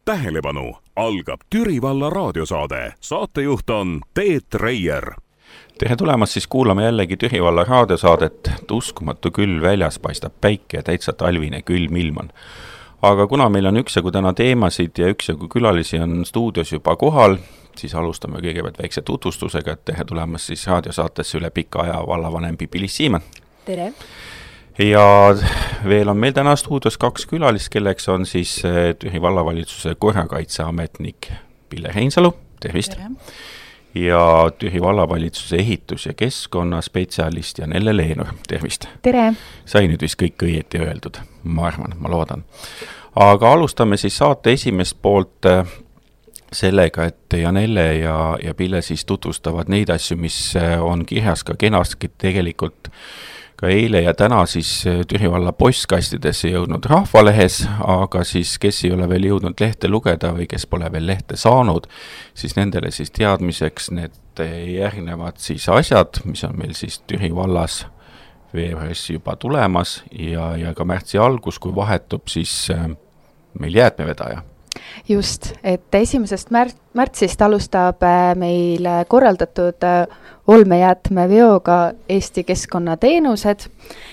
Tähelepanu, algab Türi valla raadiosaade. Saatejuht on Peet Reier. Tere tulemast, siis kuulame jällegi Türi valla raadiosaadet. Uskumatu küll, väljas paistab päike ja täitsa talvine külm ilm on. Aga kuna meil on üksjagu täna teemasid ja üksjagu külalisi on stuudios juba kohal, siis alustame kõigepealt väikse tutvustusega, et tere tulemast siis raadiosaatesse üle pika aja vallavanem Pipi-Liis Siimann. Tere! Ja veel on meil täna stuudios kaks külalist, kelleks on siis Türi vallavalitsuse korrakaitseametnik Pille Reinsalu, tervist! Tere. Ja Türi vallavalitsuse ehitus- ja keskkonnaspetsialist Janelle Leenur, tervist! Tere! Sai nüüd vist kõik õieti öeldud, ma arvan, ma loodan. Aga alustame siis saate esimest poolt sellega, et Janelle ja Pille siis tutvustavad neid asju, mis on kirjas ka kenasti tegelikult ka eile ja täna siis Türi valla postkastidesse jõudnud Rahvalehes, aga siis kes ei ole veel jõudnud lehte lugeda või kes pole veel lehte saanud, siis nendele siis teadmiseks need järgnevad siis asjad, mis on meil siis Türi vallas veebruaris juba tulemas ja ka märtsi algus, kui vahetub siis meil jäätmevedaja. Just, et 1. märtsist alustab meil korraldatud olmejäätmeveoga Eesti keskkonnateenused.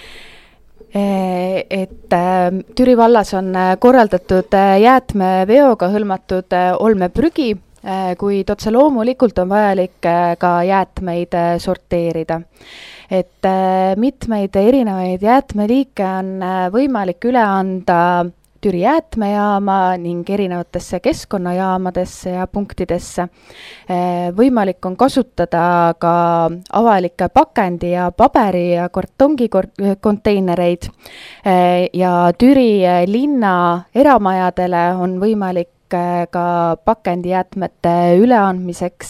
Et Türi vallas on korraldatud jäätmeveoga hõlmatud olmeprügi, kuid otse loomulikult on vajalik ka jäätmeid sorteerida. Et mitmeid erinevaid jäätmeliike on võimalik üle anda Türi jäätmejaama ning erinevatesse keskkonnajaamadesse ja punktidesse. Võimalik on kasutada ka avalikke pakendi ja paberi ja kartongi konteinereid ja Türi linna eramajadele on võimalik ka pakendijäätmete üleandmiseks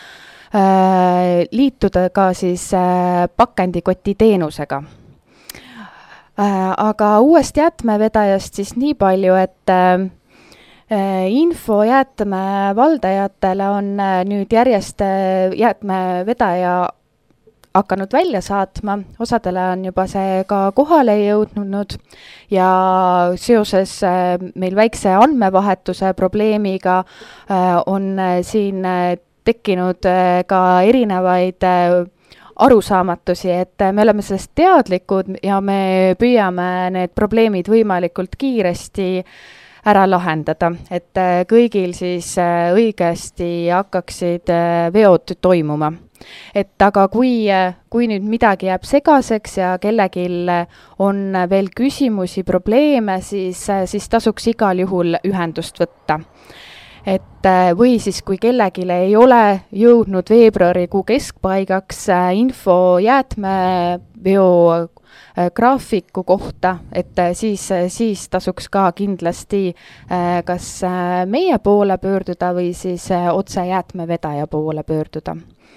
liituda ka siis pakendikoti teenusega. Aga uuest jäätmevedajast siis nii palju, et info jäätmevaldajatele on nüüd järjest jäätmevedaja hakanud välja saatma. Osadele on juba see ka kohale jõudnud ja seoses meil väikse andmevahetuse probleemiga on siin tekkinud ka erinevaid arusaamatusi, et me oleme sellest teadlikud ja me püüame need probleemid võimalikult kiiresti ära lahendada, et kõigil siis õigesti hakkaksid veod toimuma. Et aga kui nüüd midagi jääb segaseks ja kellegil on veel küsimusi, probleeme, siis tasuks igal juhul ühendust võtta. Et või siis kui kellegile ei ole jõudnud veebruarikuu keskpaigaks info jäätmeveo graafiku kohta, et siis tasuks ka kindlasti kas meie poole pöörduda või siis otse jäätmevedaja poole pöörduda.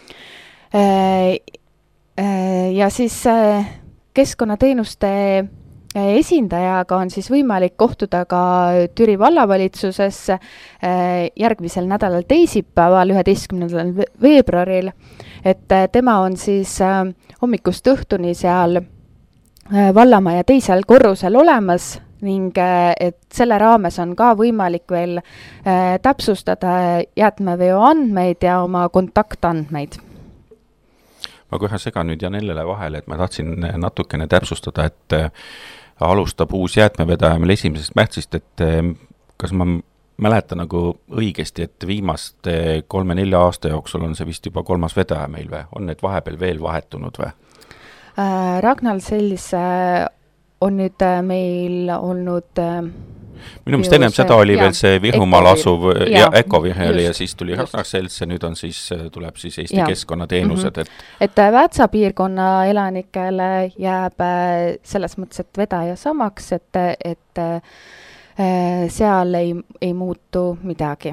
Ja siis keskkonnateenuste esindajaga on siis võimalik kohtuda ka Türi vallavalitsuses järgmisel nädalal teisipäeval, 11. veebruaril, et tema on siis hommikust õhtuni seal vallamaja teisel korrusel olemas ning et selle raames on ka võimalik veel täpsustada jäätmeveo andmeid ja oma kontaktandmeid. Ma kohe segan nüüd Janellele vahele, et ma tahtsin natukene täpsustada, et alustab uus jäätmevedaja meil 1. märtsist, et kas ma mäletan nagu õigesti, et viimaste 3-4 aasta jooksul on see vist juba 3. vedaja meil või? On need vahepeal veel vahetunud või? Ragnar Sellis on nüüd meil olnud minu meelest ennem seda oli veel see Virumaal asuv ja Ekovir ja siis tuli Ragnar Selts ja nüüd on siis, tuleb siis Eesti keskkonnateenused. Et Väätsa piirkonna elanikele jääb selles mõttes, et vedaja samaks, et seal ei muutu midagi.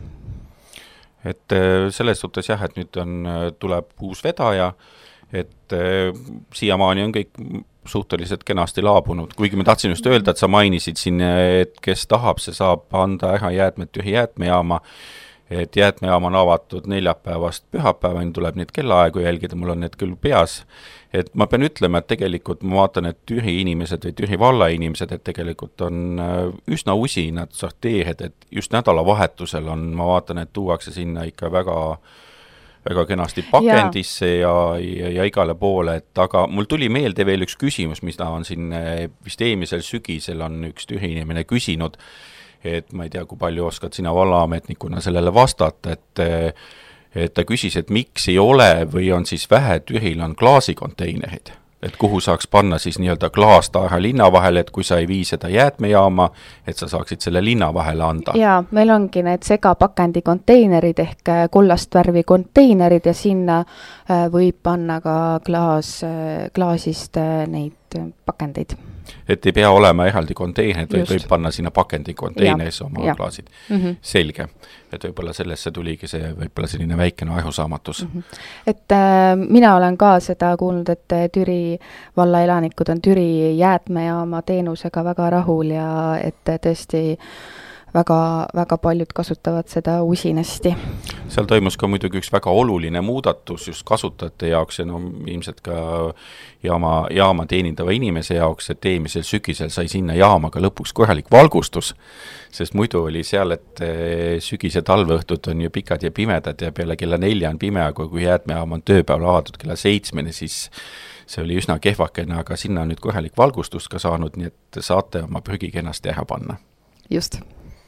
Et selles suhtes jah, et nüüd tuleb uus vedaja, et siiamaani on kõik suhteliselt kenasti laabunud, kuigi ma tahtsin just öelda, et sa mainisid siin, et kes tahab, see saab anda ära jäätmed Türi jäätmejaama et jäätmejaam on avatud neljapäevast pühapäevani, tuleb neid kellaaegu jälgida, mul on need küll peas, et ma pean ütlema, et tegelikult ma vaatan, et Türi inimesed või Türi valla inimesed, et tegelikult on üsna usinad sorteerijad, et just nädalavahetusel on, ma vaatan, et tuuakse sinna ikka väga kenasti pakendisse ja igale poole, et aga mul tuli meelde veel üks küsimus, mis ta on siin vist eelmisel sügisel on üks Türi inimene küsinud, et ma ei tea, kui palju oskad sina vallaametnikuna sellele vastata, et ta küsis, et miks ei ole või on siis vähe Türil on klaasikonteinerid, et kuhu saaks panna siis nii-öelda klaastaara linna vahele, et kui sa ei vii seda jäätmejaama, et sa saaksid selle linna vahele anda. Jaa, meil ongi need segapakendi konteinerid ehk kullast värvi konteinerid ja sinna võib panna ka klaasist neid pakendeid. Et ei pea olema eraldi konteinerid, vaid võib panna sinna pakendi konteineris oma klaasid. Selge. Et võib-olla sellesse tuligi see võib-olla selline väikene arusaamatus. Et mina olen ka seda kuulnud, et Türi valla elanikud on Türi jäätmejaama teenusega väga rahul ja et tõesti väga paljud kasutavad seda usinasti. Seal toimus ka muidugi üks väga oluline muudatus just kasutajate jaoks ja ilmselt ka jaama teenindava inimese jaoks, et eelmisel sügisel sai sinna jaamaga lõpuks korralik valgustus, sest muidu oli seal, et sügise talveõhtud on ju pikad ja pimedad ja peale kella 4 on pime, aga kui jäätmejaam on tööpäeval avatud kella 7, siis see oli üsna kehvakene, aga sinna on nüüd korralik valgustus ka saanud, nii et saate oma prügi kenasti ära panna. Just.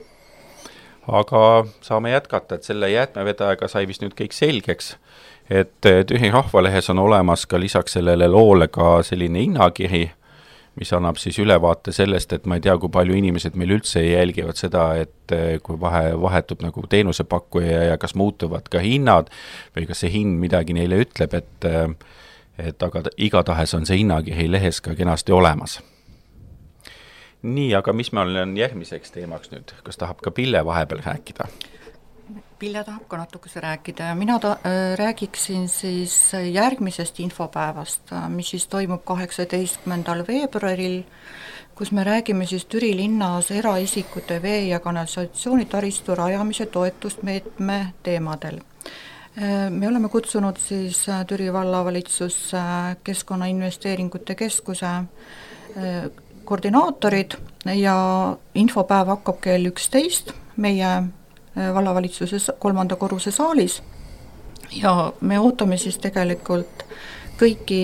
Aga saame jätkata, et selle jäätmevedajaga sai vist nüüd kõik selgeks, et Türi Rahvalehes on olemas ka lisaks sellele loole ka selline hinnakiri, mis annab siis ülevaate sellest, et ma ei tea, kui palju inimesed meil üldse jälgivad seda, et kui vahetub nagu teenusepakkuja ja kas muutuvad ka hinnad või kas see hind midagi neile ütleb, et aga igatahes on see hinnakiri lehes ka kenasti olemas. Nii, aga mis meil on järgmiseks teemaks nüüd? Kas tahab ka Pille vahepeal rääkida? Pille tahab ka natukese rääkida ja mina räägiksin siis järgmisest infopäevast, mis siis toimub 18. veebruaril, kus me räägime siis Türi linnas eraisikute vee- ja kanalisatsioonitaristu rajamise toetusmeetme teemadel. Me oleme kutsunud siis Türi vallavalitsusse Keskkonnainvesteeringute keskuse koordinaatorid ja infopäev hakkab kell 11 meie vallavalitsuse 3. korruse saalis ja me ootame siis tegelikult kõiki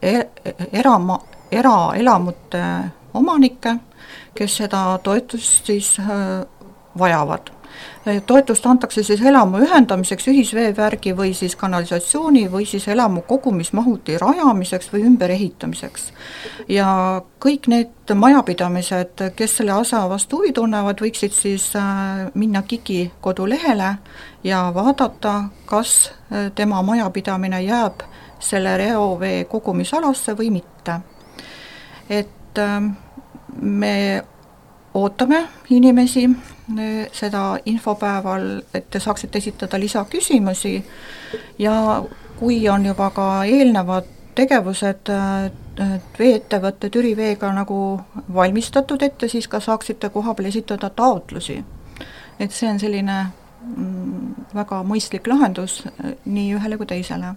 eraelamute omanikke, kes seda toetust siis vajavad. Toetust antakse siis elamu ühendamiseks, ühisveevärgi või siis kanalisatsiooni või siis elamu kogumismahuti rajamiseks või ümberehitamiseks. Ja kõik need majapidamised, kes selle asa vastu huvi tunnevad, võiksid siis minna KIK-i kodulehele ja vaadata, kas tema majapidamine jääb selle reovee kogumisalasse või mitte. Et me ootame inimesi seda infopäeval, et te saaksite esitada lisaküsimusi ja kui on juba ka eelnevad tegevused veeettevõtte Türi veega nagu valmistatud ette, siis ka saaksite kohapeal esitada taotlusi. Et see on selline väga mõistlik lahendus nii ühele kui teisele.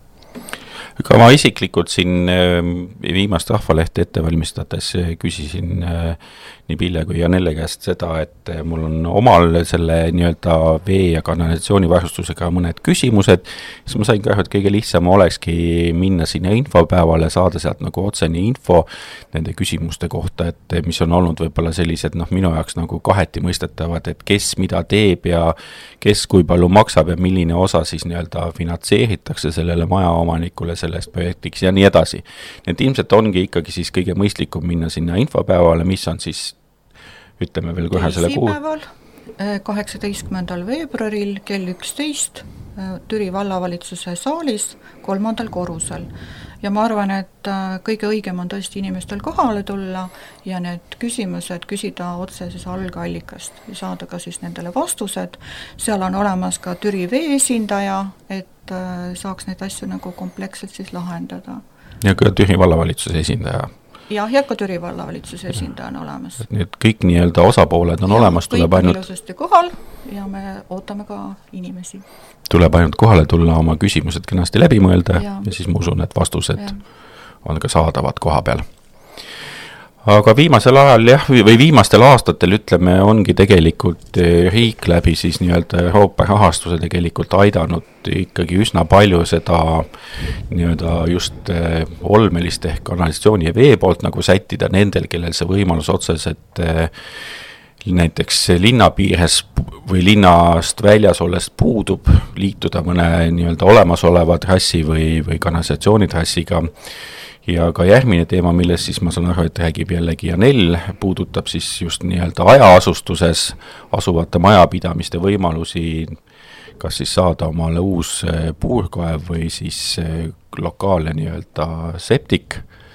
Aga ma isiklikult siin viimast Rahvalehte ette valmistades küsisin nii Pille kui Janelle käest seda, et mul on omal selle nii-öelda vee- ja kanalisatsioonivarustusega mõned küsimused, siis ma sain ka, et kõige lihtsam olekski minna sinna infopäevale, saada sealt nagu otseni info nende küsimuste kohta, et mis on olnud võib-olla sellised minu jaoks nagu kaheti mõistetavad, et kes mida teeb ja kes kui palju maksab ja milline osa siis nii-öelda finantseeritakse sellele majaomanikule sellest projektiks ja nii edasi. Need ilmselt ongi ikkagi siis kõige mõistlikum minna sinna infopäevale, mis on siis, ütleme veel kohe selle kuu. 18. veebruaril kell 11 Türi vallavalitsuse saalis 3. korrusel. Ja ma arvan, et kõige õigem on tõesti inimestel kohale tulla ja need küsimused küsida otse siis algallikast ja saada ka siis nendele vastused. Seal on olemas ka Türi vee esindaja, et saaks neid asju nagu kompleksselt siis lahendada. Ja ka Türi vallavalitsuse esindaja. ja ka Türi vallavalitsuse esindaja on olemas. Nii et kõik nii-öelda osapooled on olemas, tuleb ainult... ilusasti kohal ja me ootame ka inimesi. Tuleb ainult kohale tulla, oma küsimused kenasti läbi mõelda ja siis ma usun, et vastused on ka saadavad koha peal. Aga viimasel ajal või viimastel aastatel ütleme, ongi tegelikult riik läbi siis nii-öelda Euroopa rahastuse tegelikult aidanud ikkagi üsna palju seda nii-öelda just olmelist ehk kanalisatsiooni ja vee poolt nagu sättida nendel, kellel see võimalus otseselt näiteks linna piires või linnast väljas olles puudub liituda mõne nii-öelda olemasoleva trassi või kanalisatsioonitrassiga. Ja ka järgmine teema, milles siis ma saan aru, et räägib jällegi Janell, puudutab siis just nii-öelda hajaasustuses asuvate majapidamiste võimalusi, kas siis saada omale uus puurkaev või siis lokaalne nii-öelda septik.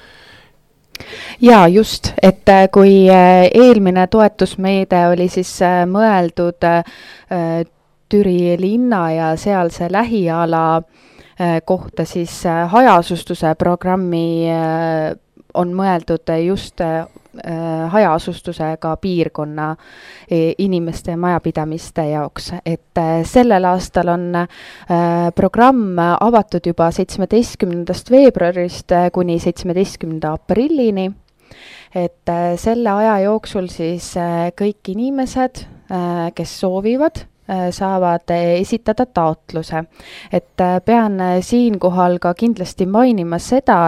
Ja just, et kui eelmine toetusmeede oli siis mõeldud Türi linna ja sealse lähiala kohta, siis hajaasustuse programmi on mõeldud just hajaasustusega piirkonna inimeste ja majapidamiste jaoks. Et sellel aastal on programm avatud juba 17. veebruarist kuni 17. aprillini. Et selle aja jooksul siis kõik inimesed, kes soovivad, saavad esitada taotluse. Et pean siinkohal ka kindlasti mainima seda,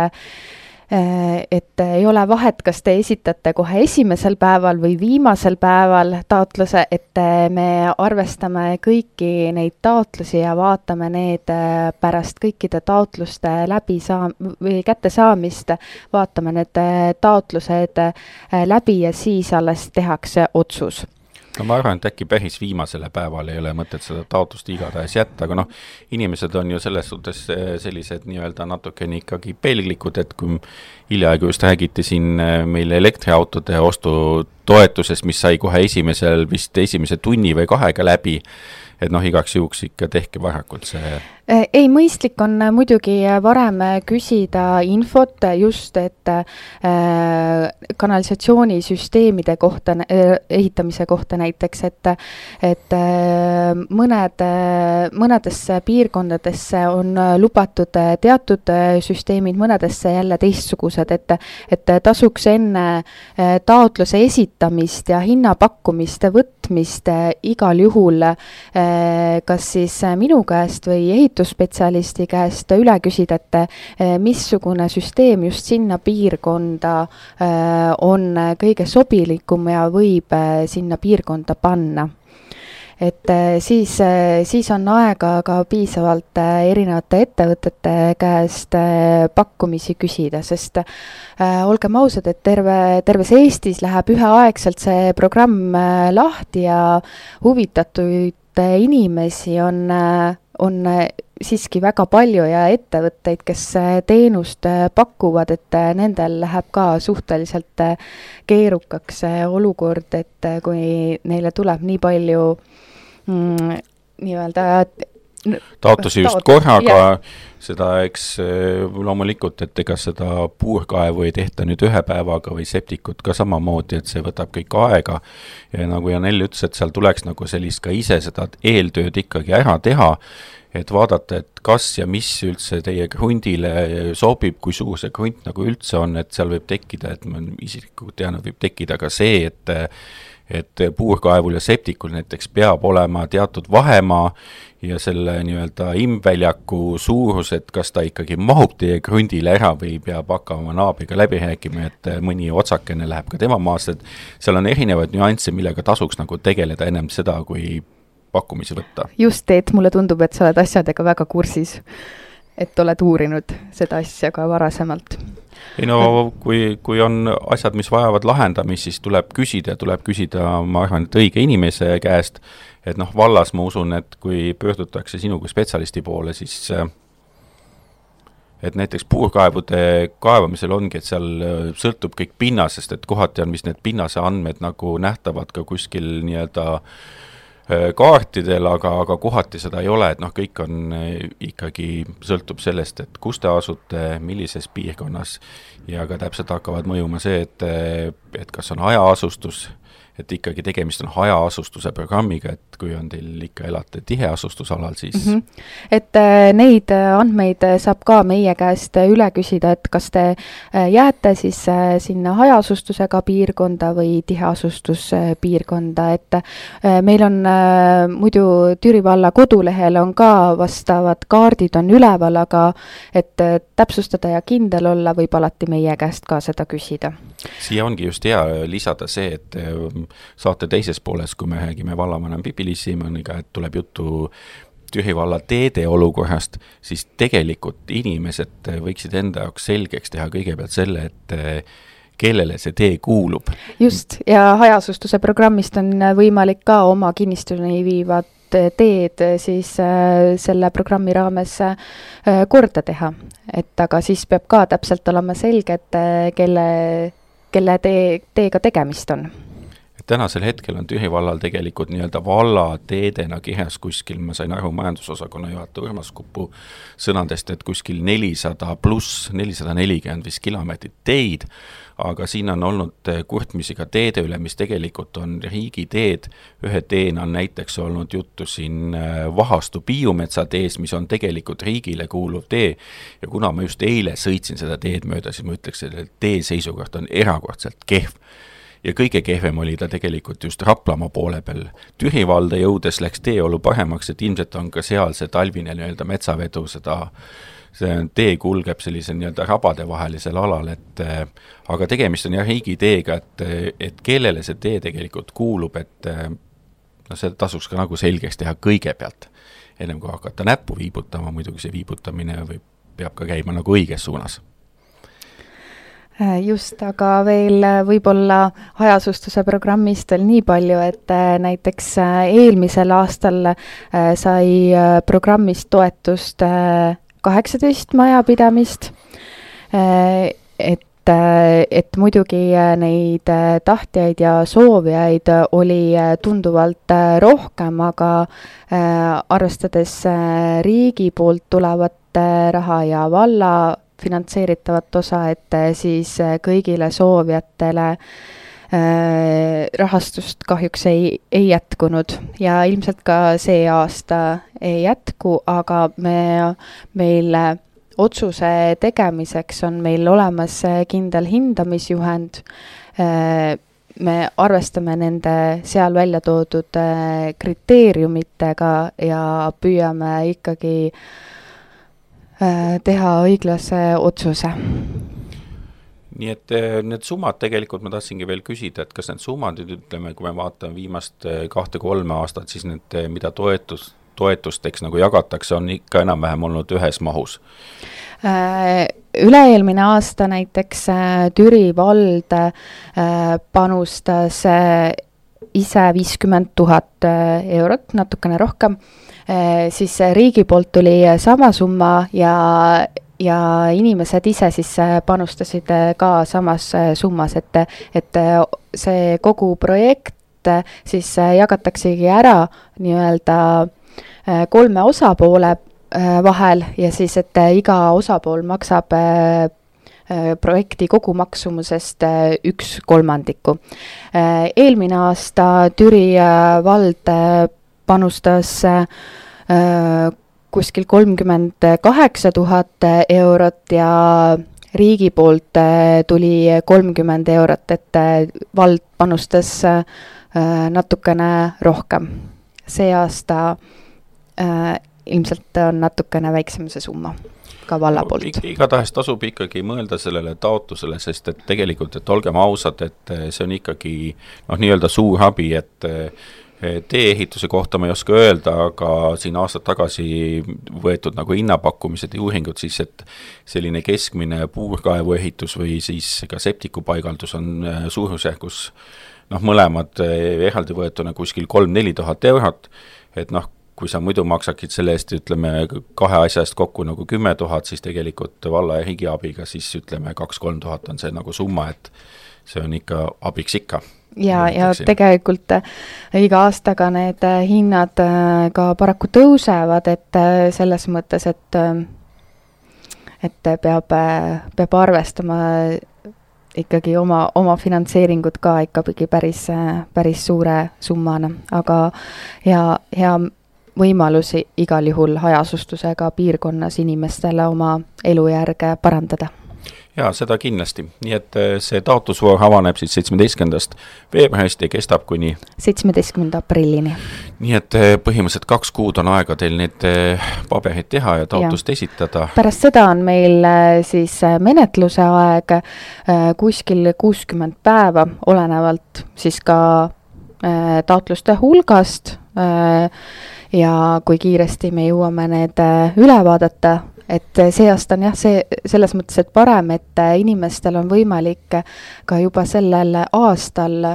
et ei ole vahet, kas te esitate kohe esimesel päeval või viimasel päeval taotluse, et me arvestame kõiki neid taotlusi ja vaatame need pärast kõikide taotluste või kättesaamist, vaatame need taotlused läbi ja siis alles tehakse otsus. No ma arvan, et äkki päris viimasele päeval ei ole mõtet seda taotlust igatahes jätta, aga inimesed on ju selles suhtes sellised nii-öelda natukene ikkagi pelglikud, et kui hiljaaegu just räägiti siin meil elektriautode ostu toetusest, mis sai kohe esimese tunni või 2 läbi, et igaks juhuks ikka tehke varakult see... Ei, mõistlik on muidugi varem küsida infot just, et kanalisatsioonisüsteemide kohta, ehitamise kohta näiteks, et mõnedesse piirkondadesse on lubatud teatud süsteemid, mõnedesse jälle teistsugused, et tasuks enne taotluse esitamist ja hinnapakkumiste võtmist igal juhul kas siis minu käest või ehitusspetsialisti käest üle küsida, et missugune süsteem just sinna piirkonda on kõige sobilikum ja võib sinna piirkonda panna. Et siis on aega ka piisavalt erinevate ettevõtete käest pakkumisi küsida, sest olgem ausad, et terves Eestis läheb üheaegselt see programm lahti ja huvitatud inimesi on siiski väga palju ja ettevõtteid, kes teenust pakuvad, et nendel läheb ka suhteliselt keerukaks olukord, et kui neile tuleb nii palju nii-öelda taotlusi just korraga, seda eks loomulikult, et ega seda puurkaevu ei tehta nüüd 1 päevaga või septikut ka samamoodi, et see võtab kõik aega ja nagu Janell ütles, et seal tuleks nagu sellist ka ise seda eeltööd ikkagi ära teha, et vaadata, et kas ja mis üldse teie krundile sobib, kui suur see krunt nagu üldse on, et seal võib tekkida, et ma isiklikult tean, võib tekkida ka see, et puurkaevul ja septikul näiteks peab olema teatud vahemaa ja selle nii-öelda imväljaku suurus, et kas ta ikkagi mahub teie krundile ära või peab hakkama naabriga läbi rääkima, et mõni otsakene läheb ka tema maast, et seal on erinevaid nüansse, millega tasuks nagu tegeleda ennem seda, kui pakkumisi võtta. Just, et mulle tundub, et sa oled asjadega väga kursis, et oled uurinud seda asja ka varasemalt. Ei no, kui on asjad, mis vajavad lahendamist, siis tuleb küsida, ma arvan, et õige inimese käest, et vallas ma usun, et kui pöördutakse sinu kui spetsialisti poole, siis et näiteks puurkaevude kaevamisel ongi, et seal sõltub kõik pinnasest, et kohati on vist need pinnase andmed nagu nähtavad ka kuskil nii-öelda kaartidel, aga kohati seda ei ole, et kõik on ikkagi sõltub sellest, et kus te asute, millises piirkonnas ja ka täpselt hakkavad mõjuma see, et kas on hajaasustus, et ikkagi tegemist on hajaasustuse programmiga, et kui on teil ikka elate tiheasustusalal, siis Et neid andmeid saab ka meie käest üle küsida, et kas te jääte siis sinna hajaasustusega piirkonda või tiheasustuspiirkonda, et meil on muidu Türi valla kodulehel on ka vastavad kaardid on üleval, aga et täpsustada ja kindel olla, võib alati meie käest ka seda küsida. Siia ongi just hea lisada see, et saate teises pooles, kui me räägime vallavanem Pipi-Liis Siimoniga, et tuleb juttu Türi valla teede olukorrast, siis tegelikult inimesed võiksid enda jaoks selgeks teha kõigepealt selle, et kellele see tee kuulub. Just, ja hajasustuse programmist on võimalik ka oma kinnistuni viivad teed siis selle programmi raames korda teha. Et aga siis peab ka täpselt olema selge, et kelle teega tegemist on. Tänasel hetkel on Türi vallal tegelikult nii-öelda valla teedena kirjas kuskil, ma sain aru majandusosakonna juhataja Urmas Kupu sõnadest, et kuskil 400 pluss 440 vist kilomeetrit teid, aga siin on olnud kurtmisi ka teede üle, mis tegelikult on riigiteed. Ühe teena on näiteks olnud juttu siin Vahastu Piiumetsa tees, mis on tegelikult riigile kuuluv tee. Ja kuna ma just eile sõitsin seda teed mööda, siis ma ütleks, et tee seisukord on erakordselt kehv. Ja kõige kehvem oli ta tegelikult just Raplamaa poole peal. Türi valda jõudes läks teeolu paremaks, et ilmselt on ka seal see talvine nii-öelda metsavedu, see tee kulgeb sellise nii-öelda rabade vahelisel alal, aga tegemist on riigi teega, et kellele see tee tegelikult kuulub, et see tasuks ka nagu selgeks teha kõigepealt, ennem kui hakata näppu viibutama, muidugi see viibutamine peab ka käima nagu õiges suunas. Just, aga veel võib-olla hajasustuse programmist veel nii palju, et näiteks eelmisel aastal sai programmist toetust 18 majapidamist, et muidugi neid tahtjaid ja soovijaid oli tunduvalt rohkem, aga arvestades riigi poolt tulevat raha ja valla finantseeritavat osa, et siis kõigile soovijatele rahastust kahjuks ei jätkunud ja ilmselt ka see aasta ei jätku, aga meil otsuse tegemiseks on meil olemas kindel hindamisjuhend. Me arvestame nende seal välja toodud kriteeriumitega ja püüame ikkagi teha õiglase otsuse. Nii et need summad tegelikult ma tahtsingi veel küsida, et kas need summad, ütleme, kui me vaatame viimast 2-3 aastat, siis need, mida toetusteks nagu jagatakse, on ikka enam-vähem olnud ühes mahus? Üle-eelmine aasta näiteks Türi vald panustas ise 50 000 eurot, natukene rohkem, siis riigi poolt tuli sama summa ja inimesed ise siis panustasid ka samas summas, et see kogu projekt siis jagataksegi ära nii-öelda 3 osapoole vahel ja siis, et iga osapool maksab projekti kogumaksumusest 1/3. Eelmine aasta Türi vald panustas kuskil 38 000 eurot ja riigi poolt tuli 30 eurot, et vald panustas natukene rohkem. See aasta ilmselt on natukene väiksem see summa ka valla poolt. Igatahes tasub ikkagi mõelda sellele taotlusele, sest et tegelikult, et olgem ausad, et see on ikkagi nii-öelda suur abi, et tee-ehituse kohta ma ei oska öelda, aga siin aastad tagasi võetud nagu hinnapakkumised ja uuringud, siis et selline keskmine puurkaevu ehitus või siis ka septikupaigaldus on suurusjärgus mõlemad eraldi võetuna kuskil 3-4 000 eurot, et kui sa muidu maksaksid selle eest, ütleme, 2 asja eest kokku nagu 10 000, siis tegelikult valla ja riigiabiga siis ütleme 2-3 000 on see nagu summa, et see on ikka abiks ikka. Ja tegelikult iga aastaga need hinnad ka paraku tõusevad, et selles mõttes, et peab arvestama ikkagi oma finantseeringut ka ikkagi päris suure summana, aga hea võimalusi igal juhul hajasustusega piirkonnas inimestele oma elujärge parandada. Jaa, seda kindlasti. Nii et see taotlusvoor avaneb siis 17. veebruarist ja kestab kuni 17. aprillini. Nii et põhimõtteliselt 2 kuud on aega teil need paberid teha ja taotlust esitada. Pärast seda on meil siis menetluse aeg kuskil 60 päeva, olenevalt siis ka taotluste hulgast ja kui kiiresti me jõuame need üle vaadata. Et see aasta on selles mõttes, et parem, et inimestel on võimalik ka juba sellel aastal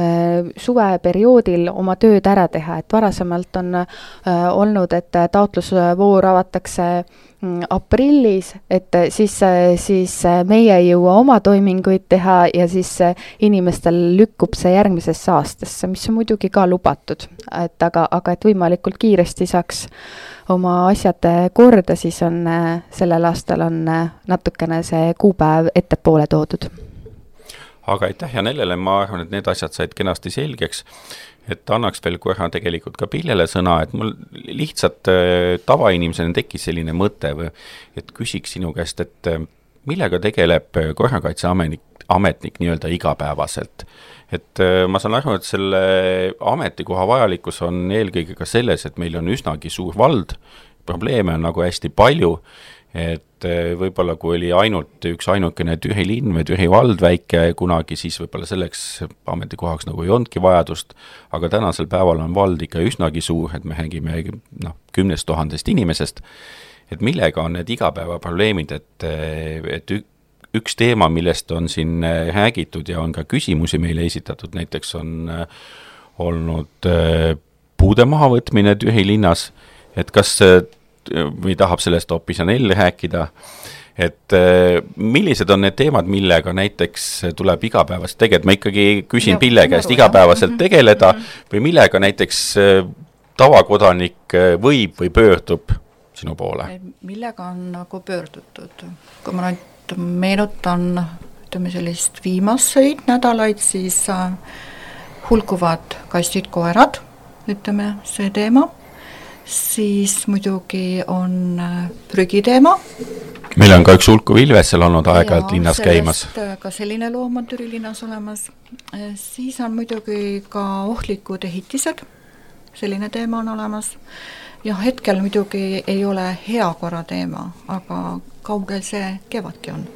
suveperioodil oma tööd ära teha, et varasemalt on olnud, et taotlusvoor avatakse aprillis, et siis meie ei jõua oma toiminguid teha ja siis inimestel lükkub see järgmisesse aastasse, mis on muidugi ka lubatud, aga et võimalikult kiiresti saaks oma asjad korda, siis on sellel aastal on natukene see kuupäev ettepoole toodud. Aga aitäh Janellele, ma arvan, et need asjad said kenasti selgeks, et annaks veel korra tegelikult ka Pillele sõna, et mul lihtsalt tavainimesena tekkis selline mõte, et küsiks sinu käest, et millega tegeleb korrakaitseametnik nii-öelda igapäevaselt. Et ma saan aru, et selle ametikoha vajalikkus on eelkõige ka selles, et meil on üsnagi suur vald, probleeme on nagu hästi palju, et võib-olla kui oli ainult üks ainukene Türi linn või Türi vald väike kunagi, siis võib-olla selleks ametikohaks nagu ei olnudki vajadust, aga tänasel päeval on vald ikka üsnagi suur, et me räägime 10 000 inimesest, et millega on need igapäevaprobleemid, et üks teema, millest on siin räägitud ja on ka küsimusi meile esitatud, näiteks on olnud puude mahavõtmine Türi linnas, et kas või tahab sellest hoopis Janell rääkida, et millised on need teemad, millega näiteks tuleb igapäevaselt tegeleda, ma ikkagi küsin Pille käest igapäevaselt tegeleda või millega näiteks tavakodanik võib või pöördub sinu poole? Millega on nagu pöördutud? Kui ma nüüd meenutan sellist viimaseid nädalaid, siis hulkuvad kastid koerad, see teema. Siis muidugi on prügiteema. Meil on ka üks hulkuv Ilves seal olnud aeg-ajalt linnas käimas. Ka selline loom on Türi linnas olemas. Siis on muidugi ka ohtlikud ehitised. Selline teema on olemas. Ja hetkel muidugi ei ole hea korra teema, aga kaugel see kevadki on.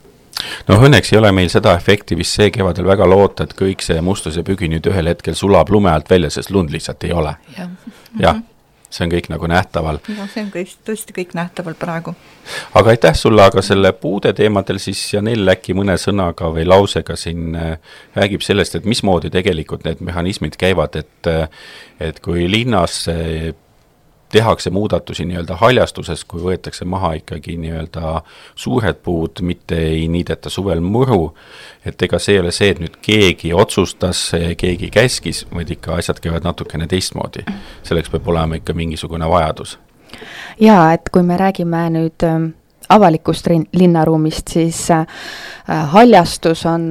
No õnneks ei ole meil seda efekti, mis see kevadel väga loota, et kõik see mustus ja pügi nüüd ühel hetkel sulab lume alt välja, sest lund lihtsalt ei ole. Jah. See on kõik nagu nähtaval. Ja, see on tõesti kõik nähtaval praegu. Aga aitäh sulle, aga selle puude teemadel siis Janell äkki mõne sõnaga või lausega siin räägib sellest, et mismoodi tegelikult need mehhanismid käivad, et kui linnas tehakse muudatusi nii-öelda haljastuses, kui võetakse maha ikkagi nii-öelda suured puud, mitte ei niideta suvel muru, et ega see ei ole see, et nüüd keegi otsustas, keegi käskis, vaid ikka asjad käivad natukene teistmoodi. Selleks peab olema ikka mingisugune vajadus. Jaa, et kui me räägime nüüd avalikust linnaruumist, siis haljastus on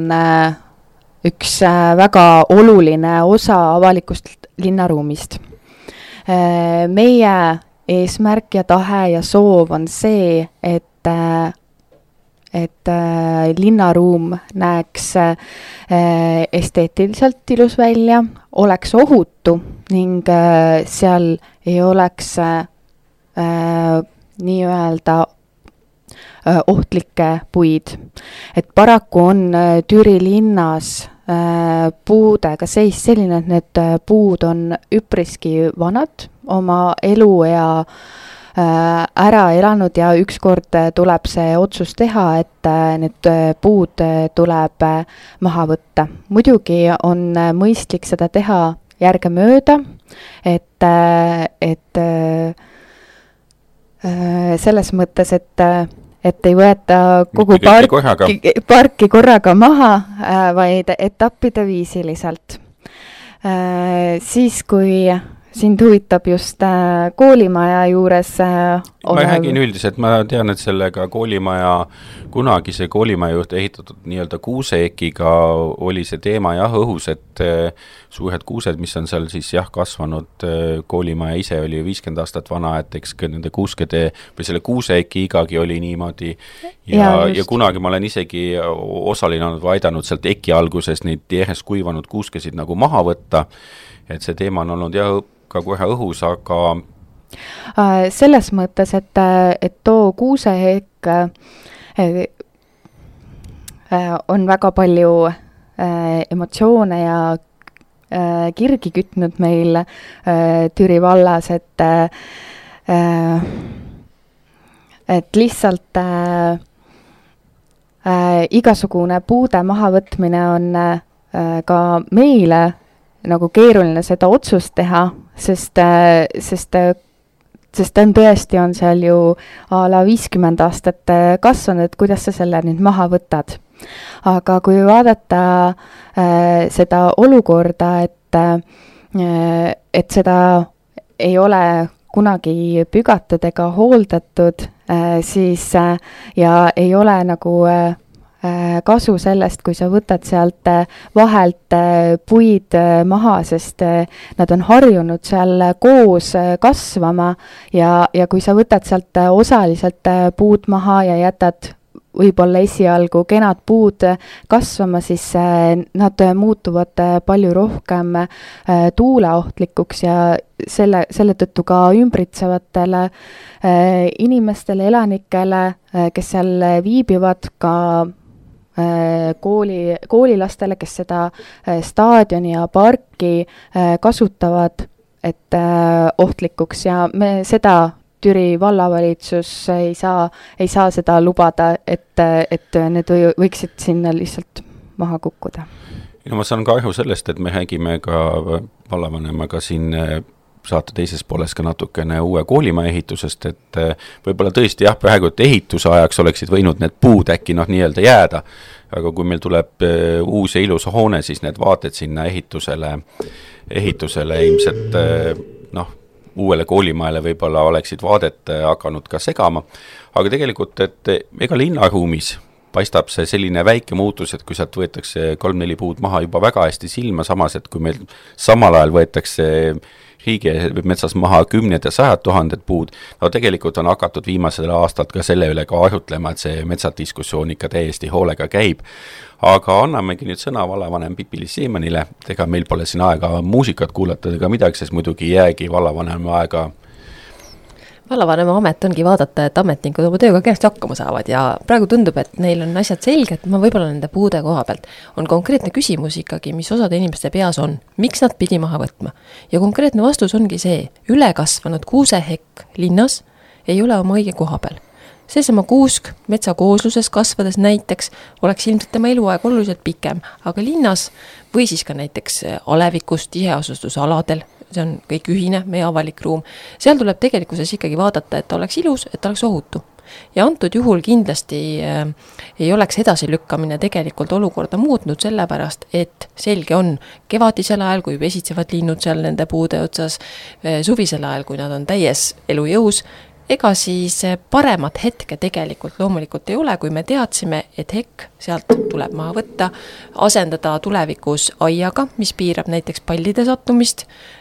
üks väga oluline osa avalikust linnaruumist. Meie eesmärk ja tahe ja soov on see, et linnaruum näeks esteetiliselt ilus välja, oleks ohutu ning seal ei oleks nii-öelda ohtlikke puid. Et paraku on Türi linnas puudega seis selline, et need puud on üpriski vanad, oma elu ja ära elanud ja ükskord tuleb see otsus teha, et need puud tuleb maha võtta. Muidugi on mõistlik seda teha järgemööda, et selles mõttes, et ei võeta kogu parki korraga maha, vaid etappide viisiliselt. Siis, kui sind huvitab just koolimaja juures ma räägin üldiselt, ma tean, et sellega kunagi see koolimaja juurde ehitatud nii-öelda kuuseekiga oli see teema õhus, et suured kuused, mis on seal siis kasvanud, koolimaja ise oli 50 aastat vana, et eks nende kuuskede või selle kuuseeki igagi oli niimoodi ja kunagi ma olen isegi osaline olnud või aidanud sealt eki alguses neid järjest kuivanud kuuskesid nagu maha võtta, et see teema on olnud ka kohe õhus, aga selles mõttes, et too kuusehekk on väga palju emotsioone ja kirgi kütnud meil Türi vallas, et lihtsalt igasugune puude mahavõtmine on ka meile nagu keeruline seda otsust teha, sest ta tõesti on seal ju a la 50 aastat kasvanud, et kuidas sa selle nüüd maha võtad. Aga kui vaadata seda olukorda, et seda ei ole kunagi pügatud ega hooldatud, siis ja ei ole nagu kasu sellest, kui sa võtad sealt vahelt puid maha, sest nad on harjunud seal koos kasvama ja kui sa võtad sealt osaliselt puud maha ja jätad võib-olla esialgu kenad puud kasvama, siis nad muutuvad palju rohkem tuuleohtlikuks ja selle tõttu ka ümbritsevatele inimestele, elanikele, kes seal viibivad, ka koolilastele, kes seda staadioni ja parki kasutavad, et ohtlikuks ja me seda Türi vallavalitsus ei saa seda lubada, et need võiksid sinna lihtsalt maha kukkuda. No ma saan kahju sellest, et me räägime ka vallavanemaga siin saate teises pooles ka natukene uue koolimaja ehitusest, et võib-olla tõesti praegu, et ehituse ajaks oleksid võinud need puud äkki nii-öelda jääda, aga kui meil tuleb uus ja ilus hoone, siis need vaated sinna ehitusele ilmselt uuele koolimajale võib-olla oleksid vaadet hakanud ka segama, aga tegelikult, et ega linnaruumis paistab see selline väike muutus, et kui sealt võetakse 3-4 puud maha juba väga hästi silma, samas, et kui meil samal ajal võetakse riigi metsas maha 10 ja 100 000 puud, no tegelikult on hakatud viimasel aastalt ka selle üle ka arutlema, et see metsadiskussioon ikka täiesti hoolega käib. Aga annamegi nüüd sõna vallavanem Pipi-Liis Siemannile, ega meil pole siin aega muusikat kuulata ega midagi, sest muidugi jäägi vallavanema aega. Vallavanema amet ongi vaadata, et ametnikud oma tööga kenasti hakkama saavad ja praegu tundub, et neil on asjad selged, ma võib-olla nende puude koha pealt on konkreetne küsimus ikkagi, mis osade inimeste peas on, miks nad pidi maha võtma. Ja konkreetne vastus ongi see, ülekasvanud kuusehekk linnas ei ole oma õige koha peal. Seesama kuusk metsakoosluses kasvades näiteks oleks ilmselt tema eluaeg oluliselt pikem, aga linnas või siis ka näiteks alevikus tiheasustusaladel, see on kõik ühine, meie avalik ruum, seal tuleb tegelikkuses ikkagi vaadata, et ta oleks ilus, et ta oleks ohutu. Ja antud juhul kindlasti ei oleks edasilükkamine tegelikult olukorda muutnud sellepärast, et selge on kevadisel ajal, kui vesitsevad linnud seal nende puude otsas, suvisel ajal, kui nad on täies elujõus, ega siis paremat hetke tegelikult loomulikult ei ole, kui me teadsime, et hekk sealt tuleb maha võtta, asendada tulevikus aiaga, mis piirab näiteks pallide sattumist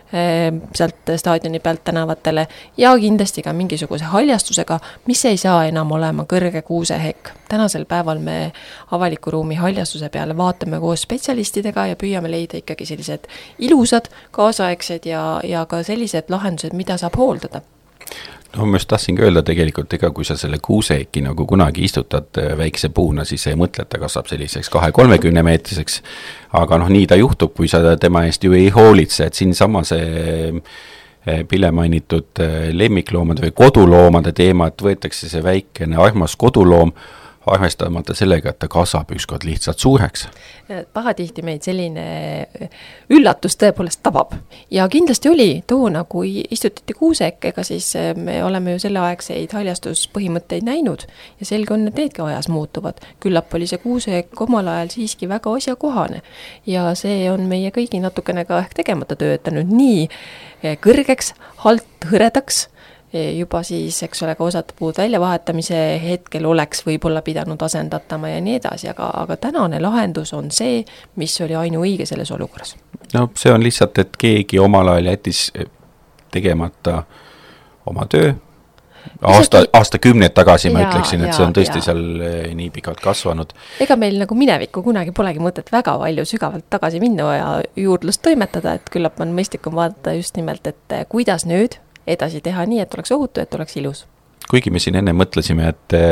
sealt staadioni pealt tänavatele ja kindlasti ka mingisuguse haljastusega, mis ei saa enam olema kõrge kuusehekk. Tänasel päeval me avaliku ruumi haljastuse peale vaatame koos spetsialistidega ja püüame leida ikkagi sellised ilusad, kaasaegsed ja ka sellised lahendused, mida saab hooldada. No ma just tahtsingi öelda tegelikult, ega kui sa selle kuuseeki nagu kunagi istutad väikse puuna, siis ei mõtle, et ta kasvab selliseks 2-30 meetriseks, aga nii ta juhtub, kui sa tema eest ju ei hoolitse, et siin sama see Pille mainitud lemmikloomade või koduloomade teema, et võetakse see väikene armas koduloom, arvestamata sellega, et ta kasvab ükskord lihtsalt suureks. Pahatihti meid selline üllatus tõepoolest tabab ja kindlasti oli toona, kui istutati kuusek, ega siis me oleme ju selleaegseid haljastuspõhimõtteid näinud ja selge on, et needki ajas muutuvad. Küllap oli see kuusek omal ajal siiski väga asjakohane ja see on meie kõigi natukene ka ehk tegemata töötanud nii kõrgeks, halt hõredaks, juba siis, eks ole, ka osad puud väljavahetamise hetkel oleks võib-olla pidanud asendatama ja nii edasi, aga tänane lahendus on see, mis oli ainuõige selles olukorras. No see on lihtsalt, et keegi omal ajal jättis tegemata oma töö, aastakümneid tagasi ma ütleksin, et see on tõesti seal nii pikalt kasvanud. Ega meil nagu minevikku kunagi polegi mõtet väga palju sügavalt tagasi minna ja juurdlust toimetada, et küllap on mõistlikum vaadata just nimelt, et kuidas nüüd edasi teha nii, et oleks ohutu, et oleks ilus. Kuigi me siin enne mõtlesime,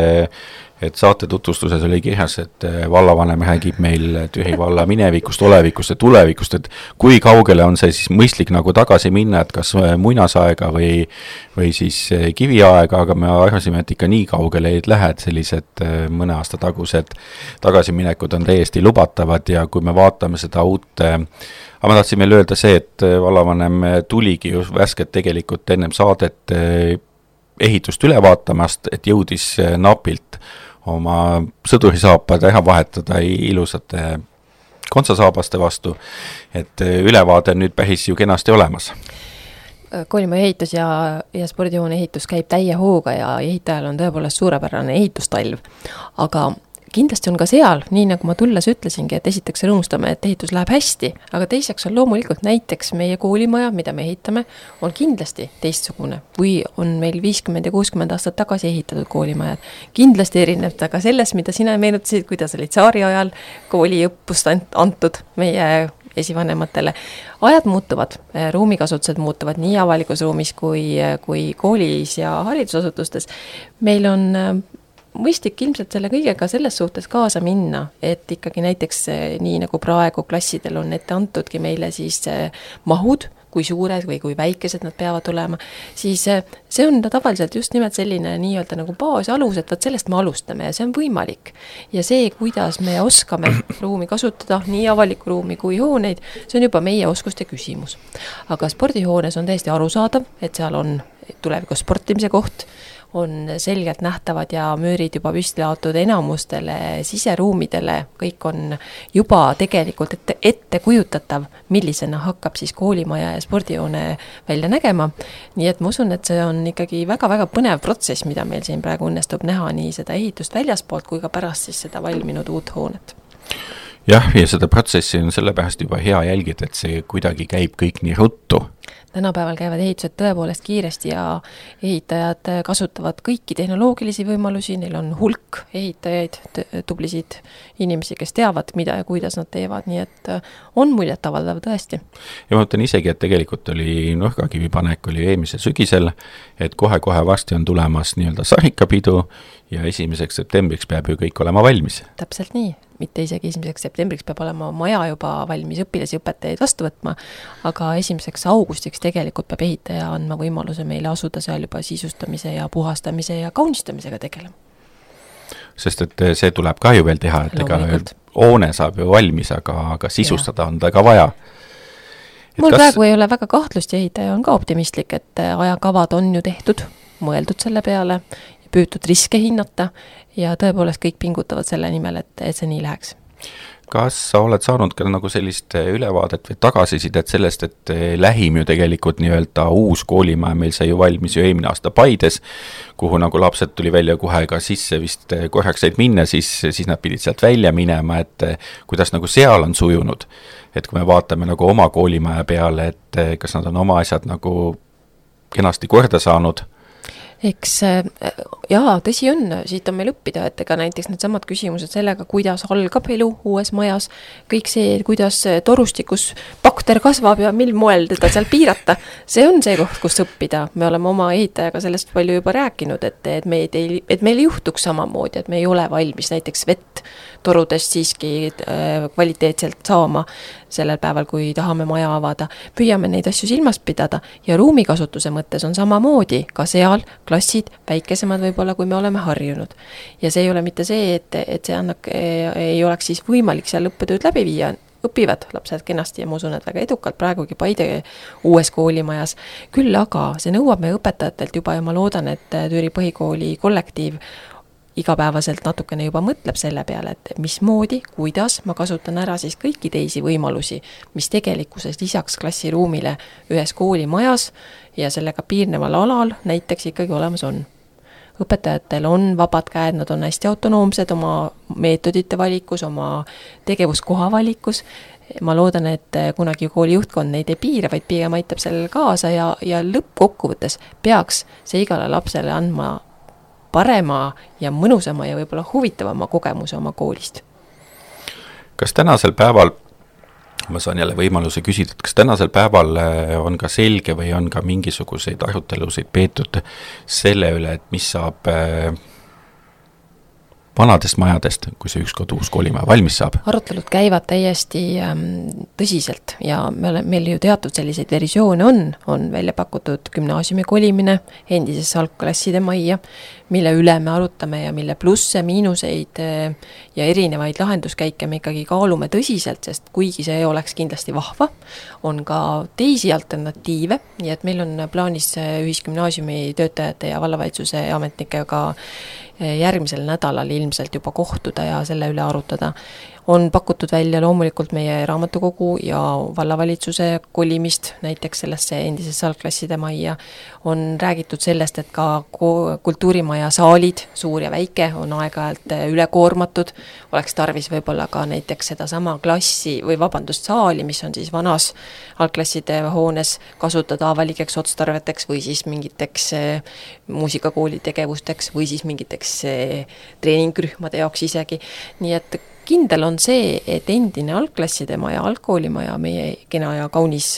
et saate tutvustuses oli kirjas, et vallavanem räägib meil Türi valla minevikust, olevikust ja tulevikust, et kui kaugele on see siis mõistlik nagu tagasi minna, et kas muinasaega või siis kiviaega, aga me arvasime, et ikka nii kaugele ei lähe, et sellised mõne aasta tagused tagasiminekud on täiesti lubatavad ja kui me vaatame seda uut aga ma tahtsin veel öelda see, et vallavanem tuligi ju värskelt tegelikult ennem saadet ehitust üle vaatamast, et jõudis napilt oma sõdurisaapad ära vahetada ilusate kontsasaabaste vastu, et ülevaade on nüüd päris ju kenasti olemas. Koolimaja ehitus ja spordihoone ehitus käib täie hooga ja ehitajal on tõepoolest suurepärane ehitustalv, aga kindlasti on ka seal, nii nagu ma tulles ütlesingi, et esiteks rõõmustame, et ehitus läheb hästi, aga teiseks on loomulikult näiteks meie koolimaja, mida me ehitame, on kindlasti teistsugune, kui on meil 50 ja 60 aastat tagasi ehitatud koolimajad. Kindlasti erineb ta ka sellest, mida sina meenutasid, kuidas oli tsaari ajal kooliõppust antud meie esivanematele. Ajad muutuvad, ruumikasutused muutuvad nii avalikus ruumis kui koolis ja haridusasutustes. Meil on mõistlik ilmselt selle kõigega selles suhtes kaasa minna, et ikkagi näiteks nii nagu praegu klassidel on ette antudki meile siis mahud, kui suured või kui väikesed nad peavad olema, siis see on tavaliselt just nimelt selline nii-öelda nagu baasalus, et võt sellest me alustame ja see on võimalik. Ja see, kuidas me oskame ruumi kasutada, nii avalikku ruumi kui hooneid, see on juba meie oskuste küsimus. Aga spordihoones on täiesti arusaadav, et seal on tulevikus sportimise koht, on selgelt nähtavad ja müürid juba püsti laotud enamustele siseruumidele, kõik on juba tegelikult ette kujutatav, millisena hakkab siis koolimaja ja spordihoone välja nägema. Nii et ma usun, et see on ikkagi väga-väga põnev protsess, mida meil siin praegu õnnestub näha nii seda ehitust väljaspoolt kui ka pärast siis seda valminud uut hoonet. Jah, ja seda protsessi on sellepärast juba hea jälgida, et see kuidagi käib kõik nii ruttu. Tänapäeval käivad ehitused tõepoolest kiiresti ja ehitajad kasutavad kõiki tehnoloogilisi võimalusi, neil on hulk ehitajaid, tublisid inimesi, kes teavad, mida ja kuidas nad teevad, nii et on muljet avaldav tõesti. Ja ma mõtlen isegi, et tegelikult oli nurgakivipanek oli eelmisel sügisel, et kohe-kohe varsti on tulemas nii-öelda sarikapidu ja 1. septembriks peab ju kõik olema valmis. Täpselt nii, mitte isegi 1. septembriks peab olema maja juba valmis õpilasi õpetajaid vastu võtma, aga 1. augustiks tegelikult peab ehitaja andma võimaluse meile asuda seal juba sisustamise ja puhastamise ja kaunistamisega tegelema. Sest et see tuleb ka ju veel teha, et ega hoone saab ju valmis, aga sisustada on ta ka vaja. Mul praegu ei ole väga kahtlust ja ehitaja on ka optimistlik, et ajakavad on ju tehtud, mõeldud selle peale, püütud riske hinnata ja tõepoolest kõik pingutavad selle nimel, et see nii läheks. Kas sa oled saanud ka nagu sellist ülevaadet või tagasisidet sellest, et lähim ju tegelikult nii-öelda uus koolimaja meil sai ju valmis ju eelmine aasta Paides, kuhu nagu lapsed tuli välja kohe ka sisse vist korraks said minna, siis nad pidid sealt välja minema, et kuidas nagu seal on sujunud. Et kui me vaatame nagu oma koolimaja peale, et kas nad on oma asjad nagu kenasti korda saanud? Eks jaa, tõsi on, siit on meil õppida, et ega näiteks need samad küsimused sellega, kuidas algab elu uues majas, kõik see, kuidas torustikus bakter kasvab ja mil moel teda seal piirata, see on see koht, kus õppida. Me oleme oma ehitajaga sellest palju juba rääkinud, et meil ei juhtuks samamoodi, et me ei ole valmis näiteks vett torudest siiski kvaliteetselt saama sellel päeval, kui tahame maja avada. Püüame neid asju silmast pidada ja ruumikasutuse mõttes on samamoodi ka seal klassid, väikesemad võib-olla, kui me oleme harjunud. Ja see ei ole mitte see, et see ei oleks siis võimalik seal õppetööd läbi viia, õpivad lapsed kenasti ja ma usun, et väga edukalt praegugi Paide uues koolimajas. Küll aga see nõuab meie õpetajatelt juba ja ma loodan, et Türi põhikooli kollektiiv igapäevaselt natukene juba mõtleb selle peale, et mismoodi, kuidas ma kasutan ära siis kõiki teisi võimalusi, mis tegelikkuses lisaks klassiruumile ühes koolimajas ja sellega piirneval alal näiteks ikkagi olemas on. Õpetajatel on vabad käed, nad on hästi autonoomsed oma meetodite valikus, oma tegevuskoha valikus. Ma loodan, et kunagi kooli juhtkond neid ei piira, vaid pigem aitab sellele kaasa ja lõppkokkuvõttes peaks see igale lapsele andma parema ja mõnusama ja võib-olla huvitavama kogemuse oma koolist. Kas tänasel päeval, ma saan jälle võimaluse küsida, et kas tänasel päeval on ka selge või on ka mingisuguseid arutelusid peetud selle üle, et mis saab vanadest majadest, kui see ükskord uus koolimaja valmis saab? Arutelud käivad täiesti tõsiselt ja meil ju teatud selliseid versioone on välja pakutud gümnaasiumi kolimine endisesse algklasside majja, mille üle me arutame ja mille plusse, miinuseid ja erinevaid lahenduskäike me ikkagi kaalume tõsiselt, sest kuigi see oleks kindlasti vahva, on ka teisi alternatiive, nii et meil on plaanis ühisgümnaasiumi töötajate ja vallavalitsuse ametnikega järgmisel nädalal ilmselt juba kohtuda ja selle üle arutada. On pakutud välja loomulikult meie raamatukogu ja vallavalitsuse kolimist näiteks sellesse endisesse algklasside majja. On räägitud sellest, et ka kultuurimaja saalid, suur ja väike, on aeg-ajalt ülekoormatud. Oleks tarvis võib-olla ka näiteks seda sama klassi või saali, mis on siis vanas algklasside hoones kasutada avalikeks otstarveteks või siis mingiteks muusikakooli tegevusteks või siis mingiteks treeningrühmade jaoks isegi. Nii et kindel on see, et endine algklasside maja, algkoolimaja, meie kena ja kaunis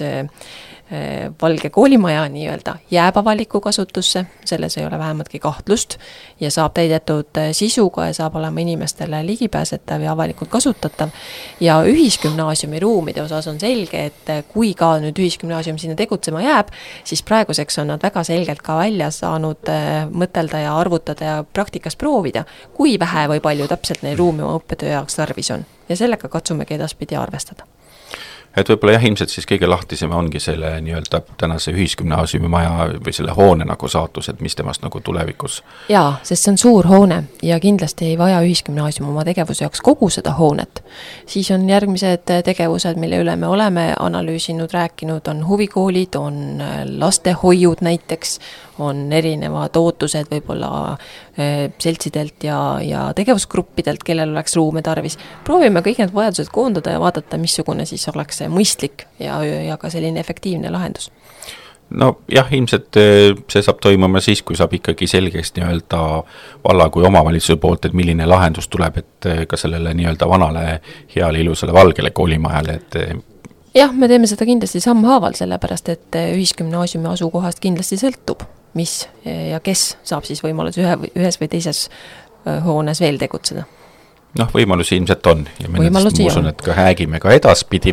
valge koolimaja nii-öelda jääb avaliku kasutusse, selles ei ole vähematki kahtlust ja saab täidetud sisuga ja saab olema inimestele ligipääsetav ja avalikult kasutatav. Ja ühisgümnaasiumi ruumide osas on selge, et kui ka nüüd ühisgümnaasium sinna tegutsema jääb, siis praeguseks on nad väga selgelt ka välja saanud mõtelda ja arvutada ja praktikas proovida, kui vähe või palju täpselt neid ruumi oma õppetöö jaoks tarvis on. Ja sellega katsumegi edaspidi arvestada. Et võib-olla jah, ilmselt siis kõige lahtisem ongi selle nii-öelda tänase ühisgümnaasiumi maja või selle hoone nagu saatus, et mis temast nagu tulevikus? Jaa, sest see on suur hoone ja kindlasti ei vaja ühisgümnaasium oma tegevuse jaoks kogu seda hoonet. Siis on järgmised tegevused, mille üle me oleme analüüsinud, rääkinud, on huvikoolid, on lastehoiud näiteks, on erinevad ootused võib-olla seltsidelt ja tegevusgruppidelt, kellel oleks ruume tarvis. Proovime kõik need vajadused koondada ja vaadata, missugune siis oleks mõistlik ja ka selline efektiivne lahendus. No jah, ilmselt see saab toimuma siis, kui saab ikkagi selgeks nii-öelda valla kui omavalitsuse poolt, et milline lahendus tuleb, et ka sellele nii-öelda vanale heale ilusale valgele koolimajale, et jah, me teeme seda kindlasti sammhaaval, sellepärast, et ühisgümnaasiumi asukohast kindlasti sõltub, mis ja kes saab siis võimalus ühes või teises hoones veel tegutseda. Noh, võimalusi ilmselt on ja me usun, et ka häägime ka edaspidi.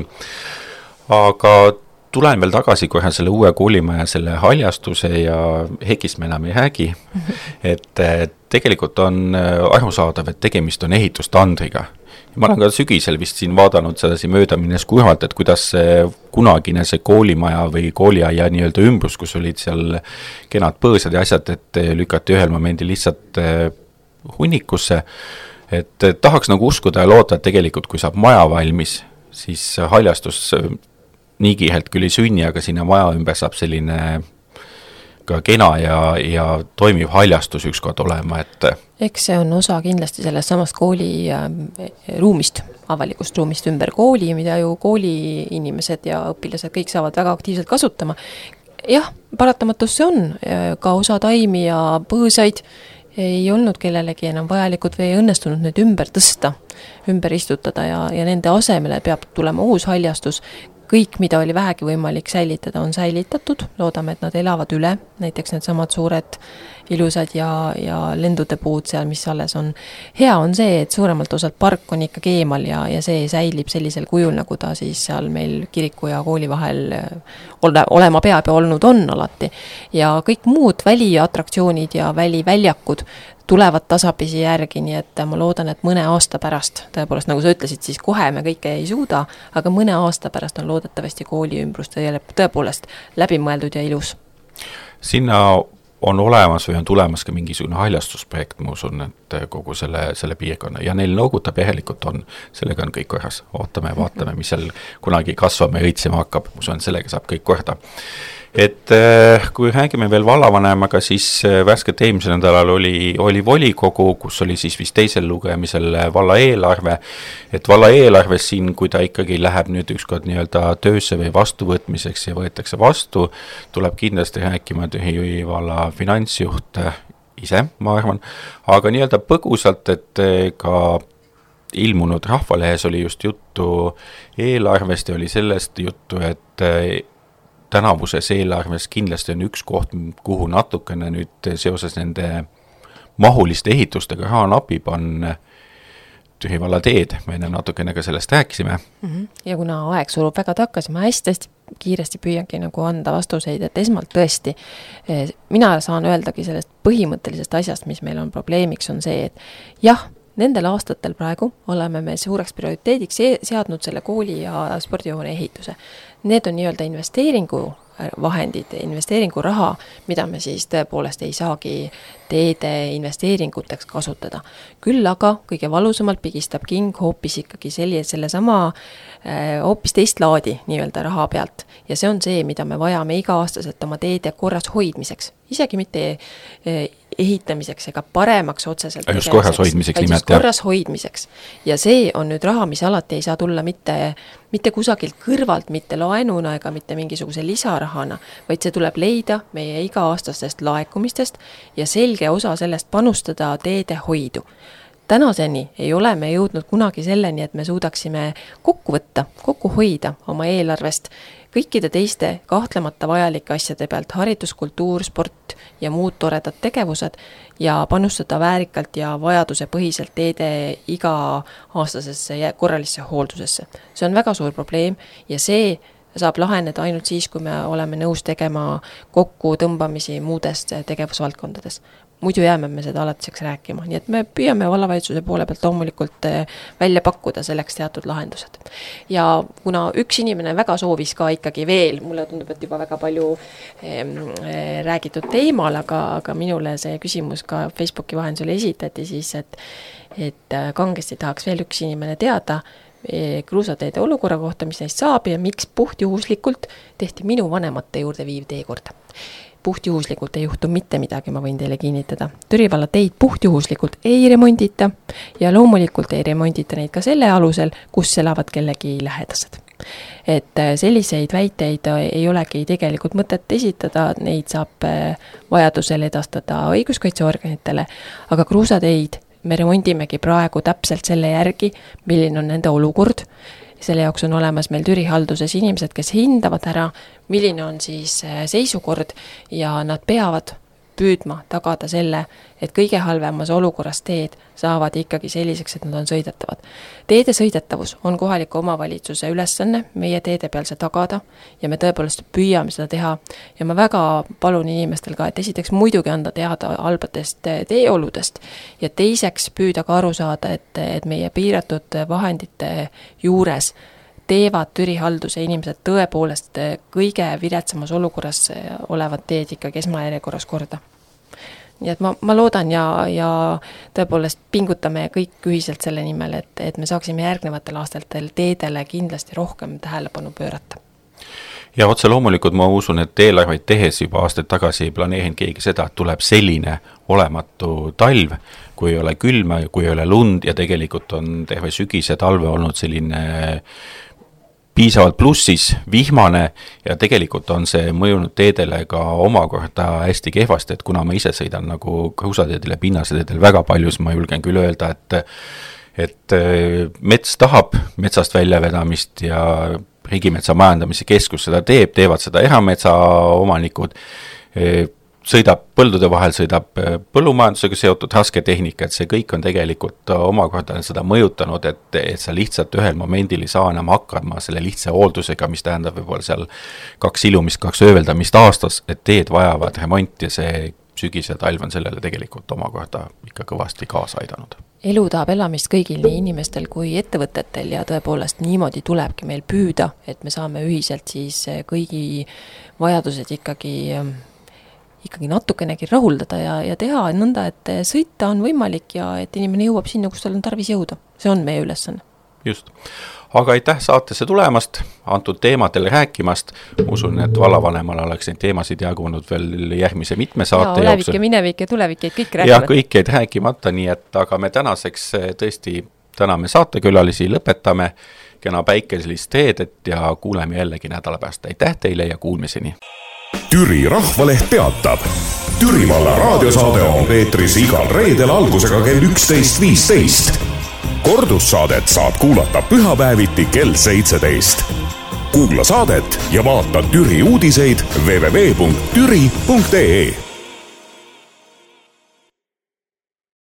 Aga tulen veel tagasi kohe selle uue koolimaja, selle haljastuse ja hekist me enam ei häägi. Et tegelikult on arusaadav, et tegemist on ehitustandriga. Ma olen ka sügisel vist siin vaadanud sedasi mööda minnes kuhalt, et kuidas kunagine see koolimaja või kooliaia nii-öelda ümbrus, kus olid seal kenad põõsad ja asjad, et lükati ühel momendil lihtsalt hunnikusse. Et tahaks nagu uskuda ja loota, et tegelikult kui saab maja valmis, siis haljastus nii kihelt küll ei sünni, aga sinna maja ümber saab selline ka kena ja toimiv haljastus ükskord olema, et eks see on osa kindlasti sellest samast kooli ruumist, avalikust ruumist ümber kooli, mida ju kooli inimesed ja õpilased kõik saavad väga aktiivselt kasutama. Jah, paratamatus see on, ka osa taimi ja põõsaid ei olnud kellelegi enam vajalikud või ei õnnestunud need ümber tõsta, ümber istutada ja nende asemele peab tulema uus haljastus. kõik, mida oli vähegi võimalik säilitada, on säilitatud, loodame, et nad elavad üle, näiteks need samad suured ilusad ja lendude puud seal, mis alles on. Hea on see, et suuremalt osalt park on ikkagi eemal ja see säilib sellisel kujul, nagu ta siis seal meil kiriku ja kooli vahel olema peab ja olnud on alati. Ja kõik muud väliatraktsioonid ja väliväljakud tulevad tasapisi järgi, nii et ma loodan, et mõne aasta pärast, tõepoolest nagu sa ütlesid, siis kohe me kõike ei suuda, aga mõne aasta pärast on loodetavasti kooli ümbrus tõepoolest läbimõeldud ja ilus. Sinna on olemas või on tulemas ka mingisugune haljastusprojekt, ma usun, et kogu selle piirkonna ja neil noogutab järelikult on, sellega on kõik korras. Ootame ja vaatame, mis seal kunagi kasvama ja õitsema hakkab, ma usun, sellega saab kõik korda. Et kui räägime veel vallavanemaga, siis värskelt eelmisel nädalal oli volikogu, kus oli siis vist teisel lugemisel valla eelarve, et valla eelarves siin, kui ta ikkagi läheb nüüd ükskord nii-öelda töösse või vastuvõtmiseks ja võetakse vastu, tuleb kindlasti rääkima Türi valla finantsjuht ise, ma arvan, aga nii-öelda põgusalt, et ka ilmunud Rahvalehes oli just juttu eelarvest ja oli sellest juttu, et tänavuses eelarves kindlasti on üks koht, kuhu natukene nüüd seoses nende mahuliste ehitustega raha napib, on Türi valla teed. Me enne natukene ka sellest rääkisime. Ja kuna aeg surub väga takka, siis ma hästi kiiresti püüangi nagu anda vastuseid, et esmalt tõesti, mina saan öeldagi sellest põhimõttelisest asjast, mis meil on probleemiks, on see, et jah, nendel aastatel praegu oleme me suureks prioriteediks seadnud selle kooli ja spordihoone ehituse. Need on nii-öelda investeeringuvahendid, investeeringuraha, mida me siis tõepoolest ei saagi teede investeeringuteks kasutada. Küll aga kõige valusamalt pigistab king hoopis ikkagi selle sama hoopis teist laadi nii-öelda raha pealt. Ja see on see, mida me vajame iga-aastaselt oma teede korras hoidmiseks. Isegi mitte ehitamiseks ega paremaks otseselt just korras hoidmiseks nimelt. Korras hoidmiseks. Ja see on nüüd raha, mis alati ei saa tulla mitte kusagilt kõrvalt, mitte laenuna ega mitte mingisuguse lisarahana, vaid see tuleb leida meie iga-aastastest laekumistest ja selge osa sellest panustada teede hoidu. Tänaseni ei ole me jõudnud kunagi selleni, et me suudaksime kokku hoida oma eelarvest kõikide teiste kahtlemata vajalike asjade pealt, haritus, kultuur, sport ja muud toredad tegevused ja panustada väärikalt ja vajaduse põhiselt teede iga-aastasesse ja korralisse hooldusesse. See on väga suur probleem ja see saab laheneda ainult siis, kui me oleme nõus tegema kokku tõmbamisi muudest tegevusvaldkondades. Muidu jääme me seda alatiseks rääkima, nii et me püüame vallavalitsuse poole pealt loomulikult välja pakkuda selleks teatud lahendused. Ja kuna üks inimene väga soovis ka ikkagi veel, mulle tundub, et juba väga palju räägitud teemal, aga minule see küsimus ka Facebooki vahendusel esitati siis, et kangesti tahaks veel üks inimene teada kruusateede olukorra kohta, mis neist saab ja miks puhtjuhuslikult tehti minu vanemate juurde viiv teekorda. Puhtjuhuslikult ei juhtu mitte midagi, ma võin teile kinnitada. Türi valla teid puhtjuhuslikult ei remondita ja loomulikult ei remondita neid ka selle alusel, kus elavad kellegi lähedased. Et selliseid väiteid ei olegi tegelikult mõtet esitada, neid saab vajadusel edastada õiguskaitseorganitele, aga kruusateid me remondimegi praegu täpselt selle järgi, milline on nende olukord. Selle jaoks on olemas meil Türi halduses inimesed, kes hindavad ära, milline on siis seisukord ja nad peavad püüdma tagada selle, et kõige halvemas olukorras teed saavad ikkagi selliseks, et nad on sõidetavad. Teede sõidetavus on kohaliku omavalitsuse ülesanne meie teede peal see tagada ja me tõepoolest püüame seda teha ja ma väga palun inimestel ka, et esiteks muidugi anda teada halbadest teeoludest ja teiseks püüda ka aru saada, et meie piiratud vahendite juures teevad Türi halduse inimesed tõepoolest kõige viletsamas olukorras olevad teed ikkagi esmajärjekorras korda. Nii et ma loodan ja tõepoolest pingutame kõik ühiselt selle nimel, et me saaksime järgnevatel aastatel teedele kindlasti rohkem tähelepanu pöörata. Ja otse loomulikult ma usun, et eelarvaid tehes juba aastaid tagasi ei planeerinud keegi seda, et tuleb selline olematu talv, kui ei ole külma ja kui ei ole lund ja tegelikult on terve sügise talve olnud selline piisavalt plussis, vihmane ja tegelikult on see mõjunud teedele ka omakorda hästi kehvasti, et kuna ma ise sõidan nagu kruusateedel ja pinnaseteedel väga palju, siis ma julgen küll öelda, et mets tahab metsast väljavedamist ja Riigimetsa Majandamise Keskus seda teevad seda erametsaomanikud, sõidab põldude vahel, sõidab põllumajandusega seotud rasketehnika, et see kõik on tegelikult omakorda seda mõjutanud, et sa lihtsalt ühel momendil ei saa enam hakkama selle lihtsa hooldusega, mis tähendab võib-olla seal 2 ilumist, 2 ööveldamist aastas, et teed vajavad remonti ja see sügis ja talv on sellele tegelikult omakorda ikka kõvasti kaasa aidanud. Elu tahab elamist kõigil, nii inimestel kui ettevõtetel ja tõepoolest niimoodi tulebki meil püüda, et me saame ühiselt siis kõigi vajadused ikkagi natukenegi rahuldada ja teha nõnda, et sõita on võimalik ja et inimene jõuab sinna, kus tal on tarvis jõuda. See on meie ülesanne. Just. Aga aitäh saatesse tulemast, antud teemadel rääkimast. Usun, et vallavanemal oleks neid teemasid jagunud veel järgmise mitme saate ja olevik ja minevik ja tulevik jäid kõik rääkimata. Ja kõik jäid rääkimata, nii et aga me tänaseks tõesti täname saatekülalisi, lõpetame kena päikeselist reedet ja kuuleme jällegi nädala pärast. Aitäh teile ja kuulmiseni! Türi Rahvaleht teatab. Türi valla raadiosaade on Peetris igal reedel algusega kell 11.15. Kordussaadet saad kuulata pühapäeviti kell 17. Kuula saadet ja vaata Türi uudiseid www.türi.ee.